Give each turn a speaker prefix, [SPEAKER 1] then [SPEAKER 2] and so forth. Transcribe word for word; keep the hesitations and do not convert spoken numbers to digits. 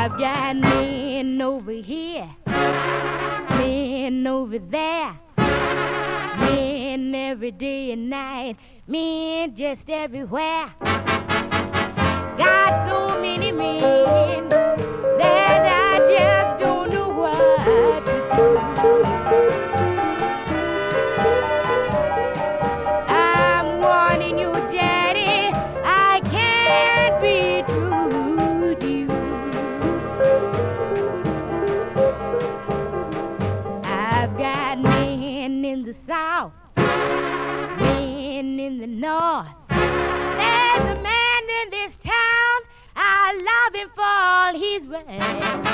[SPEAKER 1] I've got men over here, men over there, men every day and night, men just everywhere. Got so many men that I just don't know what to do. I'm warning you, Daddy, I can't be true to you. I've got men in the South, men in the North. There's a man in this town, I love him for all he's worth.